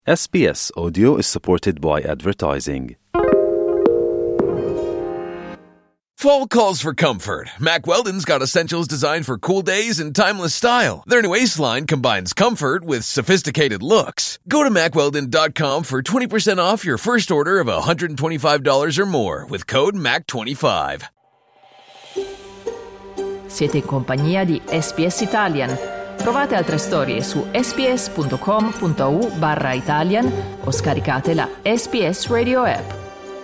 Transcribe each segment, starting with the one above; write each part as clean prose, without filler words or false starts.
SBS Audio is supported by advertising. Fall calls for comfort. Mack Weldon's got essentials designed for cool days and timeless style. Their new Ace line combines comfort with sophisticated looks. Go to MackWeldon.com for 20% off your first order of $125 or more with code MAC25. Siete in compagnia di SBS Italian. Trovate altre storie su sbs.com.au/Italian o scaricate la SBS Radio app.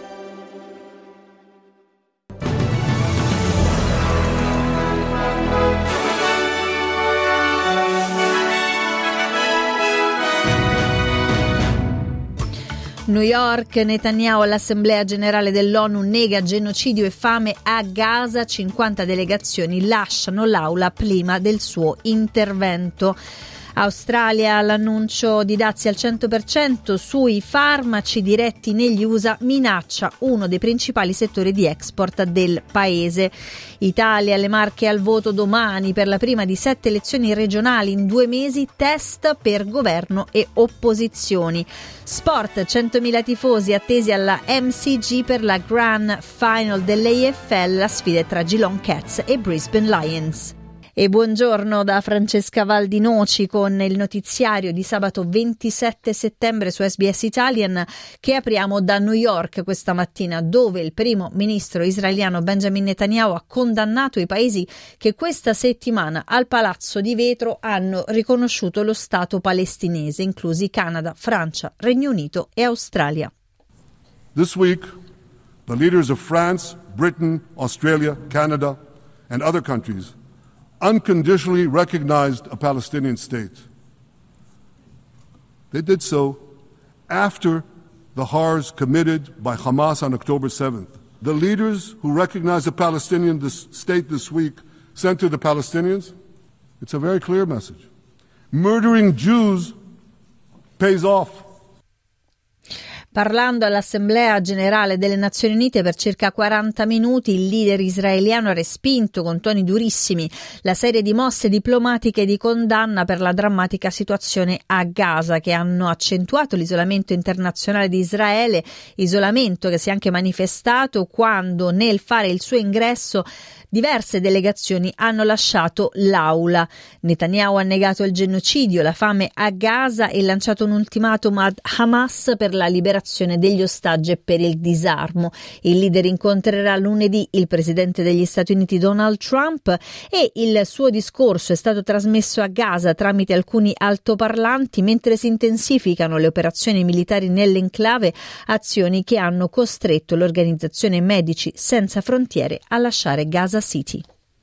New York, Netanyahu all'Assemblea Generale dell'ONU nega genocidio e fame a Gaza, 50 delegazioni lasciano l'aula prima del suo intervento. Australia, l'annuncio di dazi al 100% sui farmaci diretti negli USA minaccia uno dei principali settori di export del paese. Italia, le Marche al voto domani per la prima di 7 elezioni regionali in 2 mesi, test per governo e opposizioni. Sport, 100.000 tifosi attesi alla MCG per la Grand Final dell'AFL, la sfida è tra Geelong Cats e Brisbane Lions. E buongiorno da Francesca Valdinoci con il notiziario di sabato 27 settembre su SBS Italian, che apriamo da New York questa mattina, dove il primo ministro israeliano Benjamin Netanyahu ha condannato i paesi che questa settimana al Palazzo di Vetro hanno riconosciuto lo Stato palestinese, inclusi Canada, Francia, Regno Unito e Australia. This week, the leaders of France, Britain, Australia, Canada and other countries unconditionally recognized a Palestinian state. They did so after the horrors committed by Hamas on October 7th. The leaders who recognized a Palestinian state this week sent to the Palestinians, it's a very clear message. Murdering Jews pays off. Parlando all'Assemblea Generale delle Nazioni Unite per circa 40 minuti, il leader israeliano ha respinto con toni durissimi la serie di mosse diplomatiche di condanna per la drammatica situazione a Gaza, che hanno accentuato l'isolamento internazionale di Israele, isolamento che si è anche manifestato quando nel fare il suo ingresso diverse delegazioni hanno lasciato l'aula. Netanyahu ha negato il genocidio, la fame a Gaza e lanciato un ultimatum ad Hamas per la liberazione degli ostaggi e per il disarmo. Il leader incontrerà lunedì il presidente degli Stati Uniti Donald Trump e il suo discorso è stato trasmesso a Gaza tramite alcuni altoparlanti mentre si intensificano le operazioni militari nell'enclave, azioni che hanno costretto l'organizzazione Medici Senza Frontiere a lasciare Gaza City.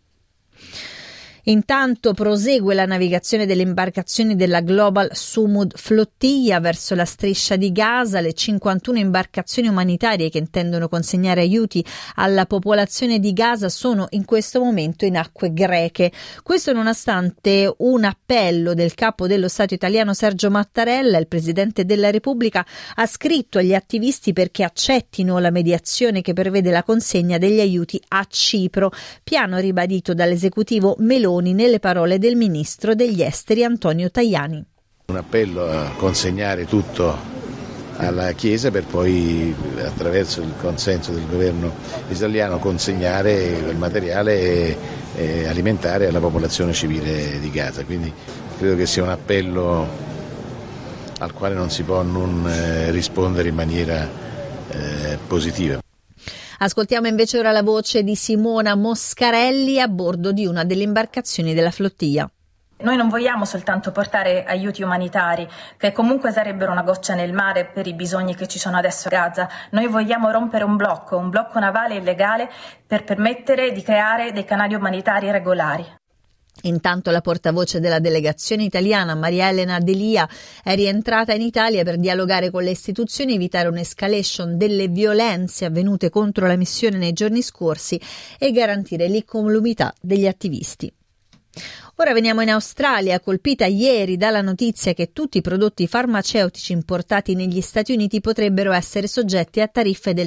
Intanto prosegue la navigazione delle imbarcazioni della Global Sumud Flottiglia verso la striscia di Gaza. Le 51 imbarcazioni umanitarie che intendono consegnare aiuti alla popolazione di Gaza sono in questo momento in acque greche. Questo nonostante un appello del capo dello Stato italiano Sergio Mattarella. Il Presidente della Repubblica ha scritto agli attivisti perché accettino la mediazione che prevede la consegna degli aiuti a Cipro, piano ribadito dall'esecutivo Meloni nelle parole del ministro degli esteri Antonio Tajani. Un appello a consegnare tutto alla Chiesa per poi, attraverso il consenso del governo israeliano, consegnare quel materiale alimentare alla popolazione civile di Gaza. Quindi credo che sia un appello al quale non si può non rispondere in maniera positiva. Ascoltiamo invece ora la voce di Simona Moscarelli a bordo di una delle imbarcazioni della flottiglia. Noi non vogliamo soltanto portare aiuti umanitari, che comunque sarebbero una goccia nel mare per i bisogni che ci sono adesso a Gaza. Noi vogliamo rompere un blocco navale illegale per permettere di creare dei canali umanitari regolari. Intanto la portavoce della delegazione italiana, Maria Elena Delia, è rientrata in Italia per dialogare con le istituzioni, evitare un'escalation delle violenze avvenute contro la missione nei giorni scorsi e garantire l'incolumità degli attivisti. Ora veniamo in Australia, colpita ieri dalla notizia che tutti i prodotti farmaceutici importati negli Stati Uniti potrebbero essere soggetti a tariffe del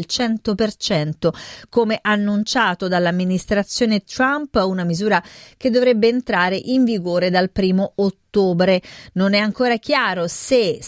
100%, come annunciato dall'amministrazione Trump, una misura che dovrebbe entrare in vigore dal 1° ottobre. Non è ancora chiaro se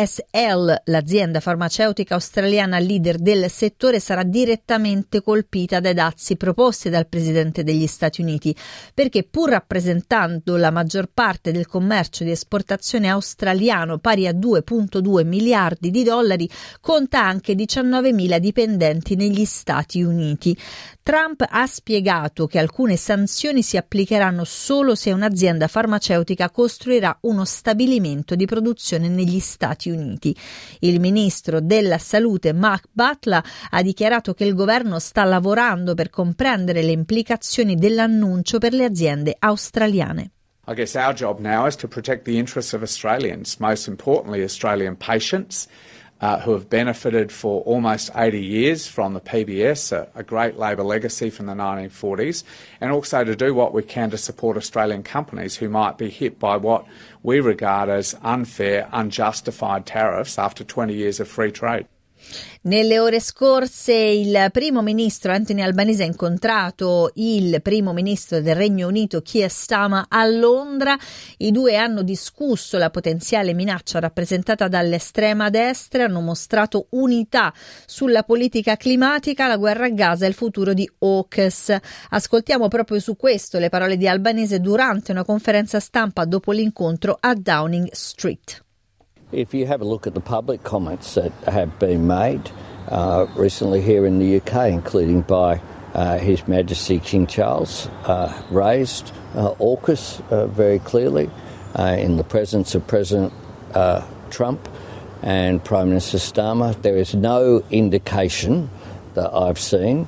CSL, l'azienda farmaceutica australiana leader del settore, sarà direttamente colpita dai dazi proposti dal presidente degli Stati Uniti, perché pur rappresentando la maggior parte del commercio di esportazione australiano, pari a 2,2 miliardi di dollari, conta anche 19.000 dipendenti negli Stati Uniti. Trump ha spiegato che alcune sanzioni si applicheranno solo se un'azienda farmaceutica costruirà uno stabilimento di produzione negli Stati Uniti. Il ministro della Salute Mark Butler ha dichiarato che il governo sta lavorando per comprendere le implicazioni dell'annuncio per le aziende australiane. I guess our job now is to protect the interests of Australians, most importantly Australian patients, who have benefited for almost 80 years from the PBS, a great Labor legacy from the 1940s, and also to do what we can to support Australian companies who might be hit by what we regard as unfair, unjustified tariffs after 20 years of free trade. Nelle ore scorse il primo ministro Anthony Albanese ha incontrato il primo ministro del Regno Unito Keir Starmer a Londra. I due hanno discusso la potenziale minaccia rappresentata dall'estrema destra, hanno mostrato unità sulla politica climatica, la guerra a Gaza e il futuro di AUKUS. Ascoltiamo proprio su questo le parole di Albanese durante una conferenza stampa dopo l'incontro a Downing Street. If you have a look at the public comments that have been made recently here in the UK, including by His Majesty King Charles, raised AUKUS very clearly in the presence of President Trump and Prime Minister Starmer. There is no indication that I've seen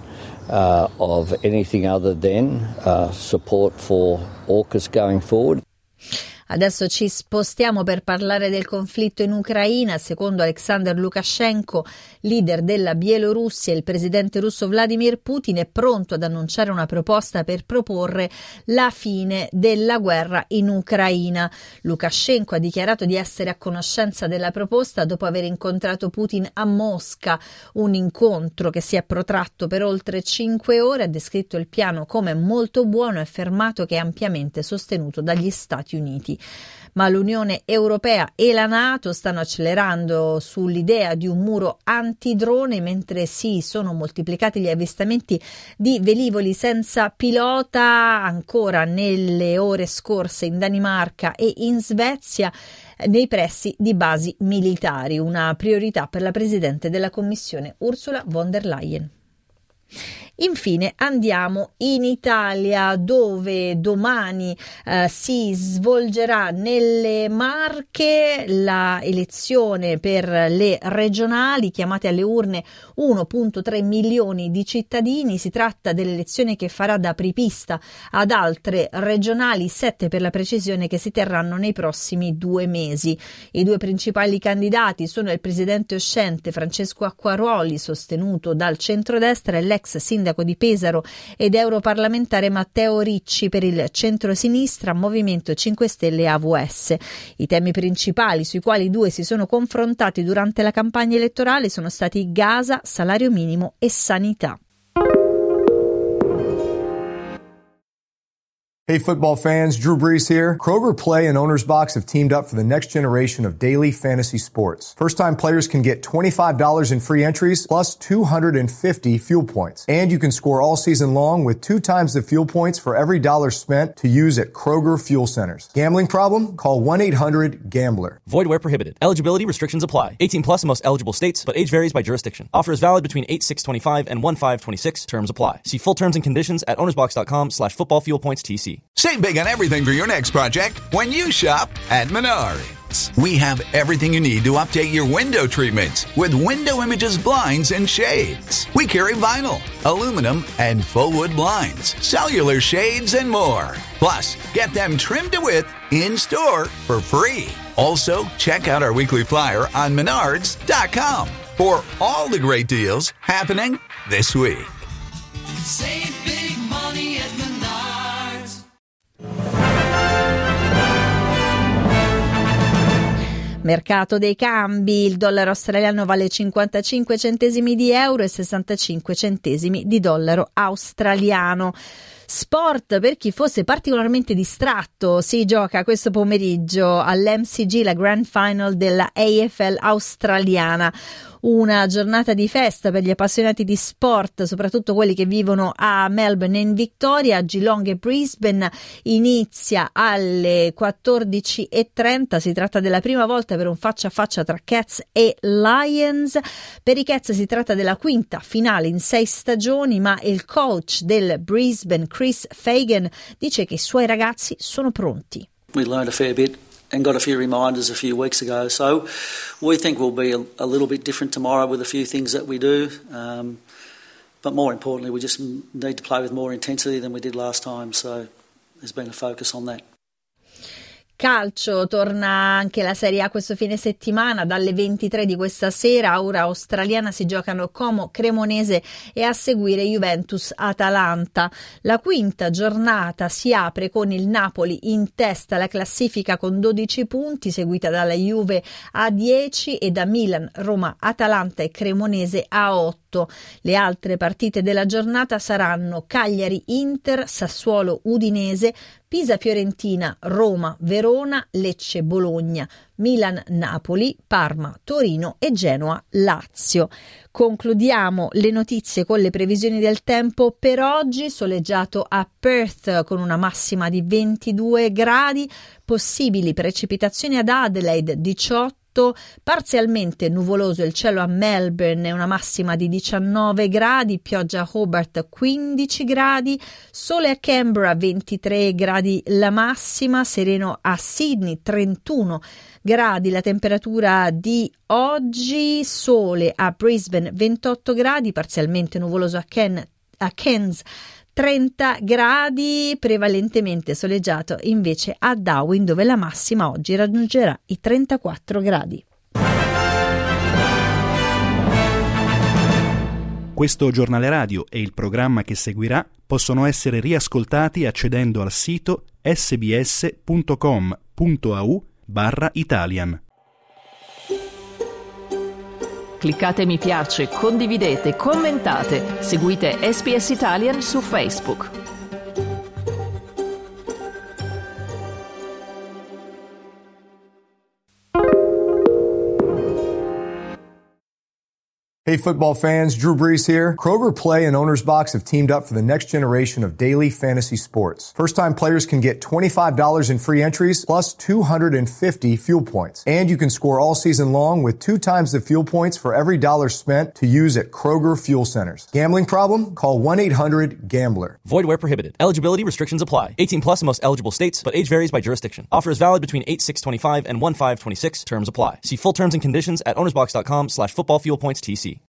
of anything other than support for AUKUS going forward. Adesso ci spostiamo per parlare del conflitto in Ucraina. Secondo Alexander Lukashenko, leader della Bielorussia, il presidente russo Vladimir Putin è pronto ad annunciare una proposta per proporre la fine della guerra in Ucraina. Lukashenko ha dichiarato di essere a conoscenza della proposta dopo aver incontrato Putin a Mosca, un incontro che si è protratto per oltre 5 ore. Ha descritto il piano come molto buono e affermato che è ampiamente sostenuto dagli Stati Uniti. Ma l'Unione Europea e la NATO stanno accelerando sull'idea di un muro antidrone, mentre si sono moltiplicati gli avvistamenti di velivoli senza pilota ancora nelle ore scorse in Danimarca e in Svezia nei pressi di basi militari, una priorità per la Presidente della Commissione Ursula von der Leyen. Infine andiamo in Italia, dove domani si svolgerà nelle Marche la elezione per le regionali, chiamate alle urne 1,3 milioni di cittadini. Si tratta dell'elezione che farà da apripista ad altre regionali, 7 per la precisione, che si terranno nei prossimi 2 mesi. I due principali candidati sono il presidente uscente Francesco Acquaroli, sostenuto dal centrodestra, e l'ex sindaco di Pesaro ed europarlamentare Matteo Ricci per il centro-sinistra, Movimento 5 Stelle e AVS. I temi principali sui quali i due si sono confrontati durante la campagna elettorale sono stati Gaza, salario minimo e sanità. Hey football fans, Drew Brees here. Kroger Play and Owner's Box have teamed up for the next generation of daily fantasy sports. First-time players can get $25 in free entries plus 250 fuel points. And you can score all season long with 2 times the fuel points for every dollar spent to use at Kroger Fuel Centers. Gambling problem? Call 1-800-GAMBLER. Void where prohibited. Eligibility restrictions apply. 18 plus in most eligible states, but age varies by jurisdiction. Offer is valid between 8/6/25 and 1/5/26. Terms apply. See full terms and conditions at ownersbox.com/footballfuelpointstc. Save big on everything for your next project when you shop at Menards. We have everything you need to update your window treatments with Window Images blinds and shades. We carry vinyl, aluminum, and faux wood blinds, cellular shades, and more. Plus, get them trimmed to width in store for free. Also, check out our weekly flyer on Menards.com for all the great deals happening this week. Save big money at Menards. Mercato dei cambi, il dollaro australiano vale 55 centesimi di euro e 65 centesimi di dollaro australiano. Sport, per chi fosse particolarmente distratto, si gioca questo pomeriggio all'MCG la Grand Final della AFL australiana. Una giornata di festa per gli appassionati di sport, soprattutto quelli che vivono a Melbourne e in Victoria. Geelong e Brisbane inizia alle 14:30. Si tratta della prima volta per un faccia a faccia tra Cats e Lions. Per i Cats si tratta della quinta finale in 6 stagioni, ma il coach del Brisbane, Chris Fagan, dice che i suoi ragazzi sono pronti. We learned a fair bit and got a few reminders a few weeks ago. So we think we'll be a little bit different tomorrow with a few things that we do. But more importantly, we just need to play with more intensity than we did last time. So there's been a focus on that. Calcio, torna anche la Serie A questo fine settimana dalle 23 di questa sera. Ora australiana si giocano Como, Cremonese e a seguire Juventus-Atalanta. La quinta giornata si apre con il Napoli in testa alla classifica con 12 punti, seguita dalla Juve a 10 e da Milan, Roma, Atalanta e Cremonese a 8. Le altre partite della giornata saranno Cagliari-Inter, Sassuolo-Udinese, Pisa-Fiorentina, Roma, Verona, Lecce-Bologna, Milan-Napoli, Parma-Torino e Genoa-Lazio. Concludiamo le notizie con le previsioni del tempo per oggi. Soleggiato a Perth con una massima di 22 gradi, possibili precipitazioni ad Adelaide 18, parzialmente nuvoloso il cielo a Melbourne, una massima di 19 gradi, pioggia a Hobart 15 gradi, sole a Canberra 23 gradi la massima, sereno a Sydney 31 gradi la temperatura di oggi, sole a Brisbane 28 gradi, parzialmente nuvoloso a Cairns 30 gradi, prevalentemente soleggiato invece a Darwin, dove la massima oggi raggiungerà i 34 gradi. Questo giornale radio e il programma che seguirà possono essere riascoltati accedendo al sito sbs.com.au/Italian. Cliccate mi piace, condividete, commentate, seguite SBS Italian su Facebook. Hey football fans, Drew Brees here. Kroger Play and Owner's Box have teamed up for the next generation of daily fantasy sports. First-time players can get $25 in free entries plus 250 fuel points. And you can score all season long with 2 times the fuel points for every dollar spent to use at Kroger Fuel Centers. Gambling problem? Call 1-800-GAMBLER. Void where prohibited. Eligibility restrictions apply. 18 plus in most eligible states, but age varies by jurisdiction. Offer is valid between 8/6/25 and 1/5/26. Terms apply. See full terms and conditions at ownersbox.com/footballfuelpointstc.